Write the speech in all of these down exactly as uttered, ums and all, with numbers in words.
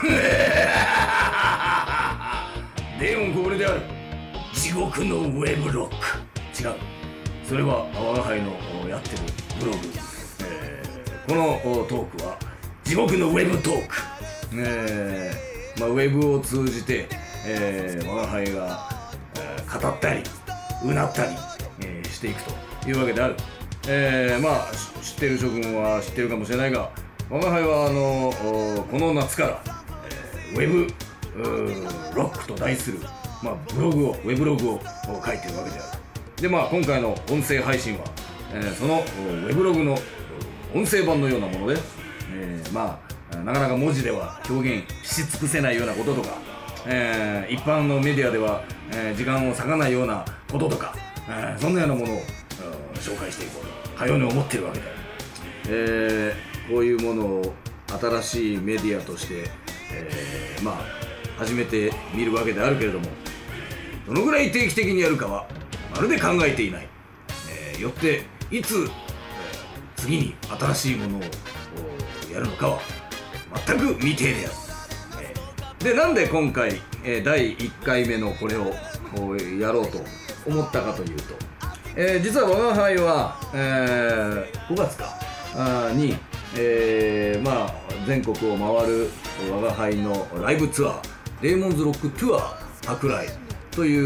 デーモンこれである。地獄のウェブロック。違う、それは我が輩のやってるブログ、えー、このトークは地獄のウェブトーク、えーまあ、ウェブを通じて、えー、我が輩が、えー、語ったりうなったり、えー、していくというわけである。えー、まあ知ってる諸君は知ってるかもしれないが、我が輩はあのこの夏から、えー、ウェブロックと題する、まあ、ブログをウェブログを書いてるわけである。でまあ今回の音声配信は、えー、そのウェブログの音声版のようなもので、えー、まあなかなか文字では表現し尽くせないようなこととか、えー、一般のメディアでは、えー、時間を割かないようなこととか、えー、そんなようなものを紹介していこうとかように思っているわけだ。えー、こういうものを新しいメディアとして、えー、まあ初めて見るわけであるけれども、どのぐらい定期的にやるかはまるで考えていない。えー、よっていつ、えー、次に新しいものをやるのかは全く未定である。えー、でなんで今回、えー、だいいっかいめのこれをやろうと思ったかというと、えー、実は我が輩は、えー、ごがつかに、えー、まあ全国を回る我が輩のライブツアー、デーモンズロックトゥアー舶来という、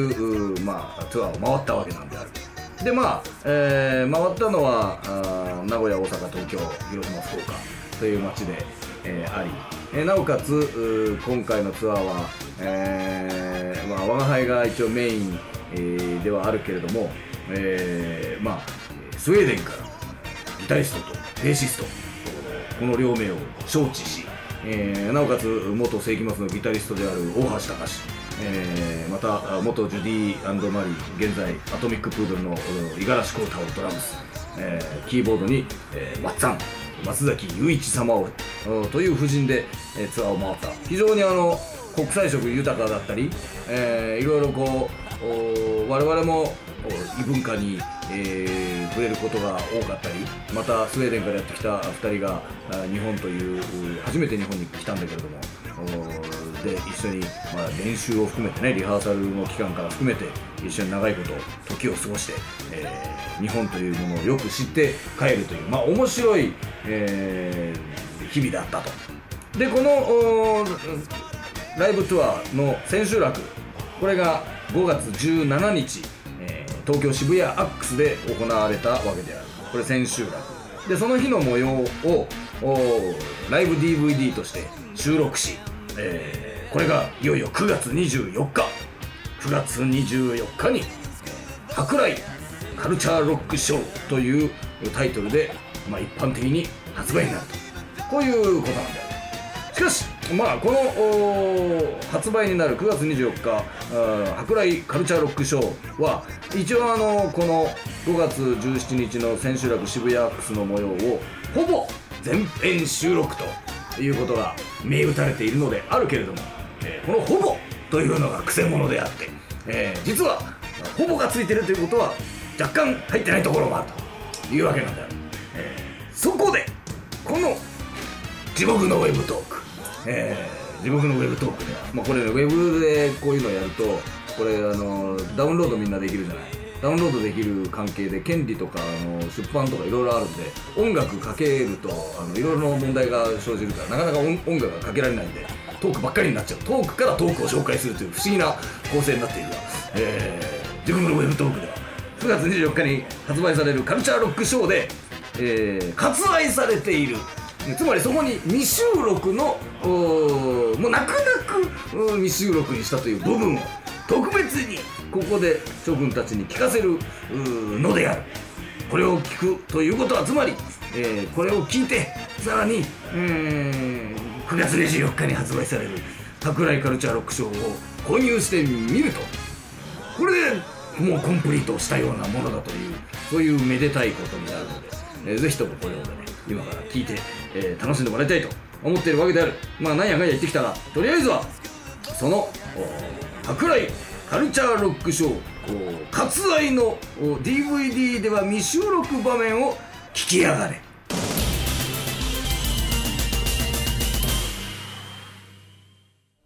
まあ、ツアーを回ったわけなんである。でまあ、えー、回ったのは名古屋、大阪、東京、広島、福岡という街で、えー、あり、えー、なおかつ今回のツアーは、えーまあ、我が輩が一応メイン、えー、ではあるけれども、えー、まあスウェーデンからギタリストとベーシスト、この両名を招致し、えー、なおかつ元世紀末のギタリストである大橋隆、えー、また元ジュディ&マリー、現在アトミックプードルの五十嵐幸太をドラムス、えー、キーボードに、えー、マッツァン松崎雄一様をという布陣で、えー、ツアーを回った。非常にあの国際色豊かだったり、えー、いろいろこう我々も異文化に、えー、触れることが多かったり、またスウェーデンからやってきたふたりが日本という初めて日本に来たんだけれども、で一緒に、まあ、練習を含めてね、リハーサルの期間から含めて一緒に長いこと時を過ごして、えー、日本というものをよく知って帰るという、まあ面白い、えー、日々だったと。でこのライブツアーの千秋楽、これがごがつじゅうしちにち、えー、東京渋谷アックスで行われたわけである。これ千秋楽で、その日の模様をライブ ディーブイディー として収録し、えー、これがいよいよくがつにじゅうよっかくがつにじゅうよっかに「舶来カルチャーロックショー」というタイトルで、まあ、一般的に発売になると、こういうことなんだよ。しかしまあこの発売になるくがつにじゅうよっか舶来カルチャーロックショーは一応あのこのごがつじゅうしちにちの千秋楽渋谷アックスの模様をほぼ全編収録ということが銘打たれているのであるけれども、えー、このほぼというのがくせ者であって、えー、実はほぼがついてるということは若干入ってないところがあるというわけなんだよ。えー、そこでこの地獄のウェブトーク、えー、地獄のウェブトークで、まあ、これ、ね、ウェブでこういうのをやるとこれあのダウンロードみんなできるじゃない。ダウンロードできる関係で権利とかあの出版とかいろいろあるんで、音楽かけるとあのいろいろな問題が生じるからなかなか 音, 音楽がかけられないんでトークばっかりになっちゃう。トークからトークを紹介するという不思議な構成になっているが、えー、地獄のウェブトークではくがつにじゅうよっかに発売されるカルチャーロックショーで、えー、割愛されている、つまりそこに未収録のもう泣く泣く未収録にしたという部分を特別にここで諸君たちに聞かせるのである。これを聞くということはつまり、えー、これを聞いてさらに、えー、くがつにじゅうよっかに発売される舶来カルチャーロックショーを購入してみると、これでもうコンプリートしたようなものだという、そういうめでたいことになるので、えー、ぜひともこれをね今から聞いて、えー、楽しんでもらいたいと思っているわけである。まあなんやかんや言ってきたらとりあえずはその舶来カルチャーロックショー割愛の ディーブイディー では未収録場面を聞きやがれ。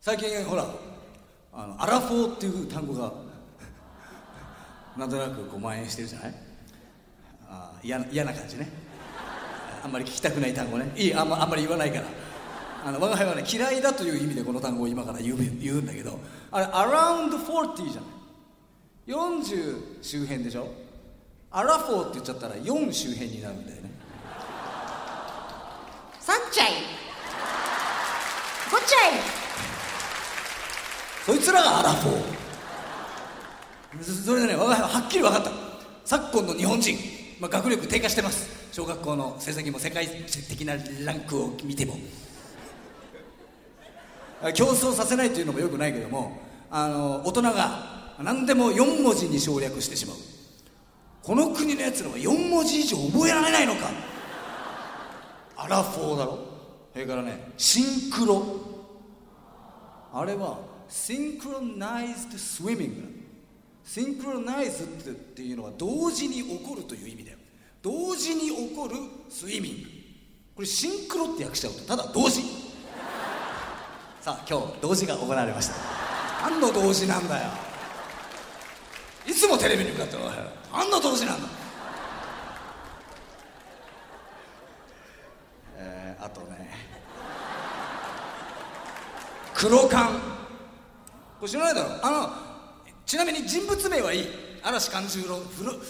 最近ほらあのアラフォーっていう単語がなんとなくこう蔓延してるじゃない。あ嫌な嫌な感じね。あんまり聞きたくない単語ね。いいあんまあんまり言わないから。あの我が輩はね嫌いだという意味でこの単語を今から言う言うんだけど、あれアラウンドフォーティーじゃない。よんじゅう周辺でしょ。アラフォーって言っちゃったらよん周辺になるんだよね。 さっちゃいごっちゃい、 そいつらがアラフォー。それでね我が輩ははっきり分かった。昨今の日本人、まあ、学力低下してます。小学校の成績も世界的なランクを見ても競争させないというのもよくないけども、あの大人が何でもよん文字に省略してしまう。この国のやつらはよん文字以上覚えられないのか。アラフォーだろ。それからねシンクロ、あれはシンクロナイズドスイミング。シンクロナイズっていうのは同時に起こるという意味だよ。同時に起こるスイミング、これシンクロって訳しちゃうとただ同時。さあ今日同時が行われました。何の同時なんだよ。いつもテレビに向かって何の同時なんだ。えー、あとね黒缶、これ知らないだろ。あのちなみに人物名はいい。嵐勘十郎風呂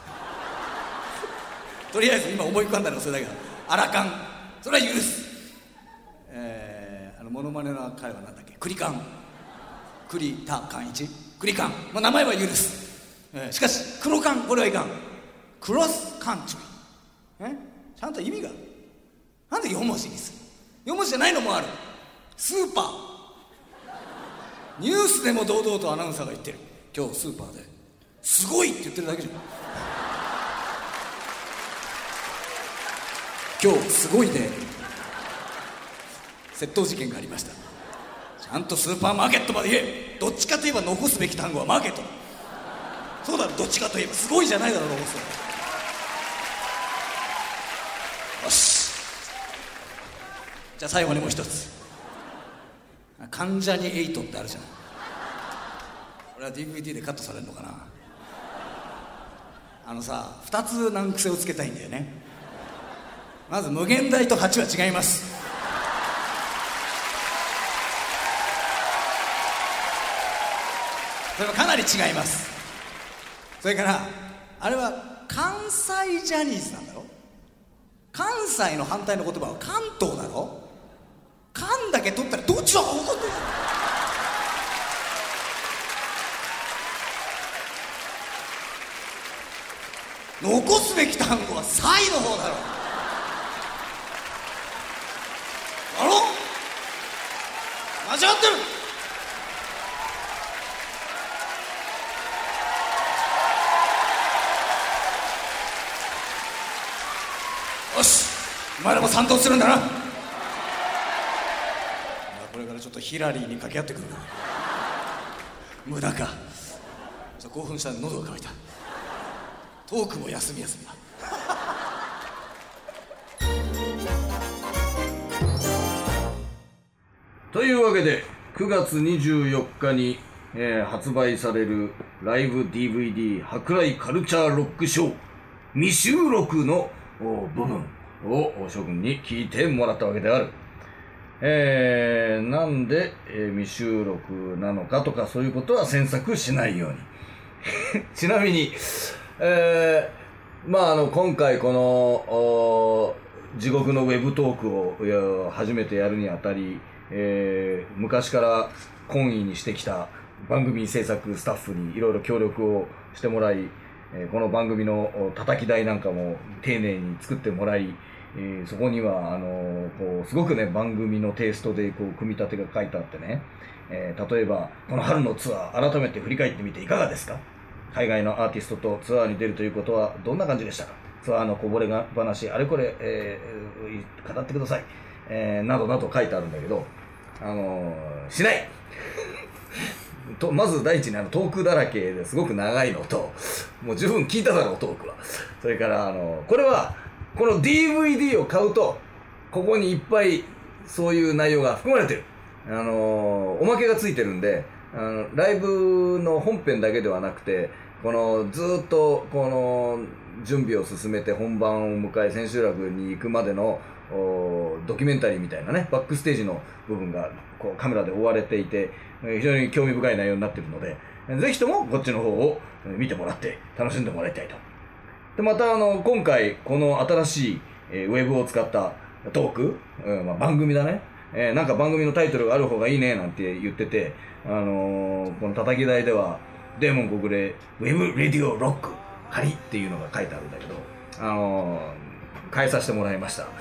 とりあえず今思い浮かんだのはそれだけど、アラカンそれは許す。えー、あのモノマネの彼はなんだっけ、クリカン、栗田寛一、クリカン、まあ、名前は許す。えー、しかし黒缶これはいかん。クロスカントリー、えちゃんと意味がある。なんでよん文字にする。よん文字じゃないのもある。スーパー、ニュースでも堂々とアナウンサーが言ってる。今日スーパーですごいって言ってるだけじゃん。今日すごいで窃盗事件がありました。ちゃんとスーパーマーケットまで言え。どっちかといえば残すべき単語はマーケット。そうだろ、どっちかといえばすごいじゃないだろう、残す。よし、じゃあ最後にもう一つ、関ジャニエイトってあるじゃん。これは ディーブイディー でカットされるのかな。あのさ、ふたつ難癖をつけたいんだよね。まず無限大とはちは違います。それはかなり違います。それからあれは関西ジャニーズなんだろ。関西の反対の言葉は関東だろ。関だけ取ったらどっちが怒ってる。残すべき単語はサイの方だろ。だろ、間違ってる。よし、お前らも賛同するんだな。これからちょっとヒラリーに掛け合ってくるな。無駄か。興奮したら喉が渇いた。トークも休み休みだ。 というわけでくがつにじゅうよっかに、えー、発売されるライブ ディーブイディー 舶来カルチャーロックショー未収録の部分を諸君に聞いてもらったわけである。えー、なんで、えー、未収録なのかとかそういうことは詮索しないように。ちなみに、えー、まああの今回この地獄のウェブトークを初めてやるにあたり、えー、昔から懇意にしてきた番組制作スタッフにいろいろ協力をしてもらい、えー、この番組の叩き台なんかも丁寧に作ってもらい、えー、そこにはあのー、こうすごくね番組のテイストでこう組み立てが書いてあってね、えー、例えばこの春のツアー改めて振り返ってみていかがですか。海外のアーティストとツアーに出るということはどんな感じでしたか。ツアーのこぼれ話あれこれ、えー、語ってください、えー、などなど書いてあるんだけど、あのー、しないと。まず第一にあのトークだらけですごく長いのと、もう十分聞いただろうトークは。それからあのー、これはこの ディーブイディー を買うとここにいっぱいそういう内容が含まれてる。 あのー、おまけがついてるんで、あのライブの本編だけではなくて、このずーっとこの準備を進めて本番を迎え千秋楽に行くまでのドキュメンタリーみたいなね、バックステージの部分がこうカメラで追われていて、非常に興味深い内容になっているので、ぜひともこっちの方を見てもらって楽しんでもらいたいと。でまたあの今回この新しい、えー、ウェブを使ったトーク、うんまあ、番組だね、えー、なんか番組のタイトルがある方がいいねなんて言ってて、あのー、この叩き台ではデーモン小暮ウェブレディオロック仮っていうのが書いてあるんだけど、あのー、変えさせてもらいました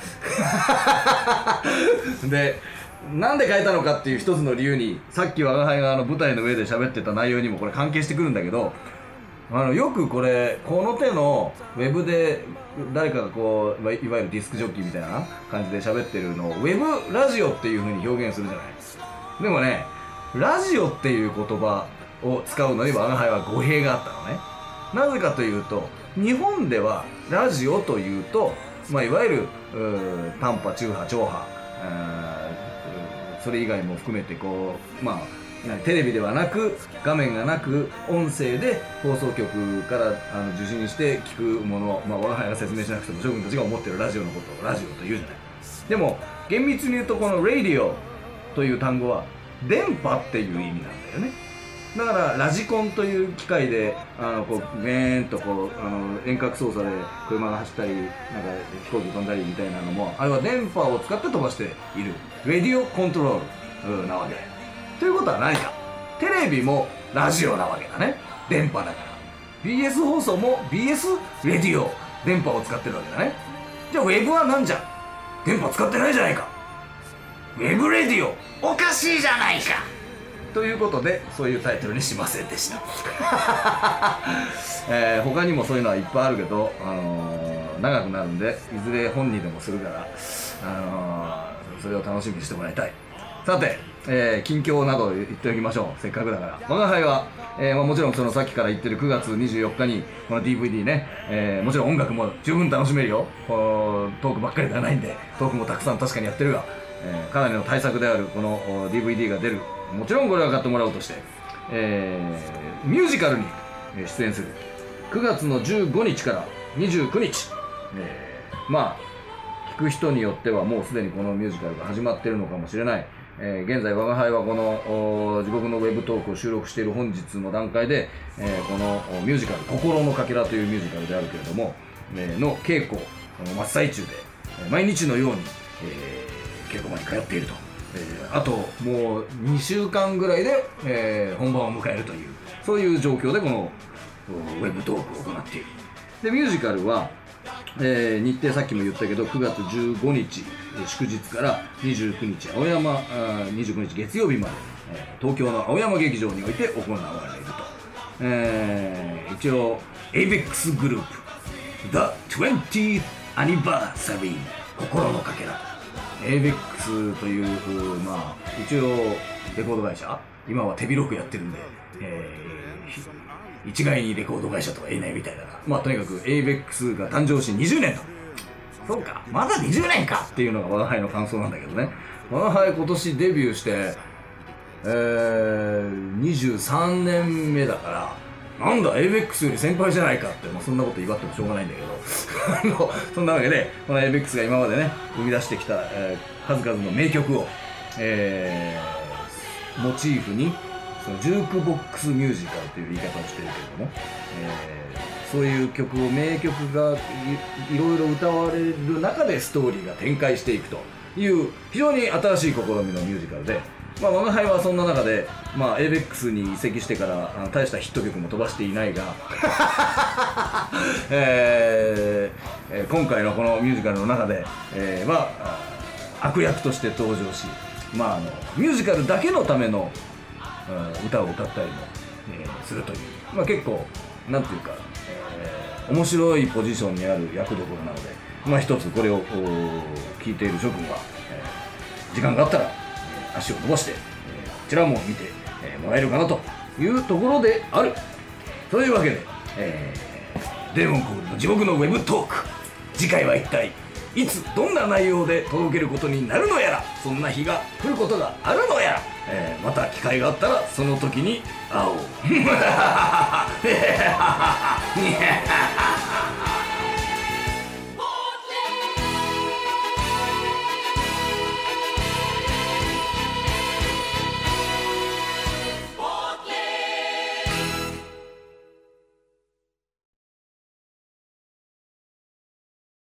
でなんで変えたのかっていう一つの理由に、さっき我が輩があの舞台の上で喋ってた内容にもこれ関係してくるんだけど、あのよくこれこの手のウェブで誰かがこういわゆるディスクジョッキーみたいな感じで喋ってるのをウェブラジオっていう風に表現するじゃない。でもね、ラジオっていう言葉を使うのに我が輩は語弊があったのね。なぜかというと、日本ではラジオというと、まあ、いわゆる短波、中波、長波、それ以外も含めてこう、まあテレビではなく画面がなく音声で放送局からあの受信して聞くもの、まあ我が輩が説明しなくても諸君たちが思ってるラジオのことをラジオと言うじゃない。でも厳密に言うとこの radio という単語は電波っていう意味なんだよね。だからラジコンという機械であのこうゲーンとこうあの遠隔操作で車が走ったりなんか飛行機飛んだりみたいなのも、あれは電波を使って飛ばしているレディオコントロールなわけだよ。ということは何か、テレビもラジオなわけだね。電波だから ビーエス 放送も ビーエス レディオ、電波を使ってるわけだね。じゃあウェブは何じゃ、電波使ってないじゃないか、ウェブレディオおかしいじゃないかということで、そういうタイトルにしませんでしたえー、他にもそういうのはいっぱいあるけど、あのー、長くなるんでいずれ本にでもするから、あのー、それを楽しみにしてもらいたい。さて、えー、近況など言っておきましょう。せっかくだから。我が輩は、えーまあ、もちろんそのさっきから言ってるくがつにじゅうよっかにこの ディーブイディー ね、えー、もちろん音楽も十分楽しめるよ。このトークばっかりではないんで、トークもたくさん確かにやってるが、えー、かなりの大作であるこの ディーブイディー が出る。もちろんこれは買ってもらおうとして、えー、ミュージカルに出演する。くがつのじゅうごにちからにじゅうくにち、えー、まあ聞く人によってはもうすでにこのミュージカルが始まっているのかもしれない。えー、現在我が輩はこの地獄のウェブトークを収録している本日の段階で、えー、このミュージカル心のかけらというミュージカルであるけれども、えー、の稽古真っ最中で、えー、毎日のように、えー、稽古場に通っていると、えー、あともうにしゅうかんぐらいで、えー、本番を迎えるという、そういう状況でこのウェブトークを行っている。でミュージカルは、えー、日程さっきも言ったけどくがつじゅうごにち祝日からにじゅうくにち青山あにじゅうくにち月曜日まで、えー、東京の青山劇場において行われると、えー、一応 エイベックス グループ The にじゅう Anniversary 心のかけら エイベックス という、まあ一応レコード会社、今は手広くやってるんで、えー、一概にレコード会社とは言えないみたいだが、まあとにかく エイベックス が誕生しにじゅうねんと。そうか、まだにじゅうねんかっていうのが我が輩の感想なんだけどね。我が輩今年デビューして、えー、にじゅうさんねんめだから、なんだ エイベックス より先輩じゃないかって、まあ、そんなこと言わってもしょうがないんだけどそんなわけでこの エイベックス が今までね生み出してきた、えー、数々の名曲を、えー、モチーフにそのジュークボックスミュージカルという言い方をしてるけれども、えーそういう曲を名曲が い, いろいろ歌われる中でストーリーが展開していくという非常に新しい試みのミュージカルで、まあ、我が輩はそんな中で、まあ、エイベックス に移籍してからあの大したヒット曲も飛ばしていないが、えーえー、今回のこのミュージカルの中で、えーまあ、悪役として登場し、まあ、あのミュージカルだけのための、うん、歌を歌ったりも、えー、するという、まあ、結構なんていうか面白いポジションにある役どころなので、まあ一つこれを聞いている諸君は、えー、時間があったら、えー、足を伸ばして、えー、こちらも見て、えー、もらえるかなというところである。というわけで、えー、デーモンコールの地獄のウェブトーク、次回は一体いつどんな内容で届けることになるのやら、そんな日が来ることがあるのやら、えー、また機会があったらその時に会おう。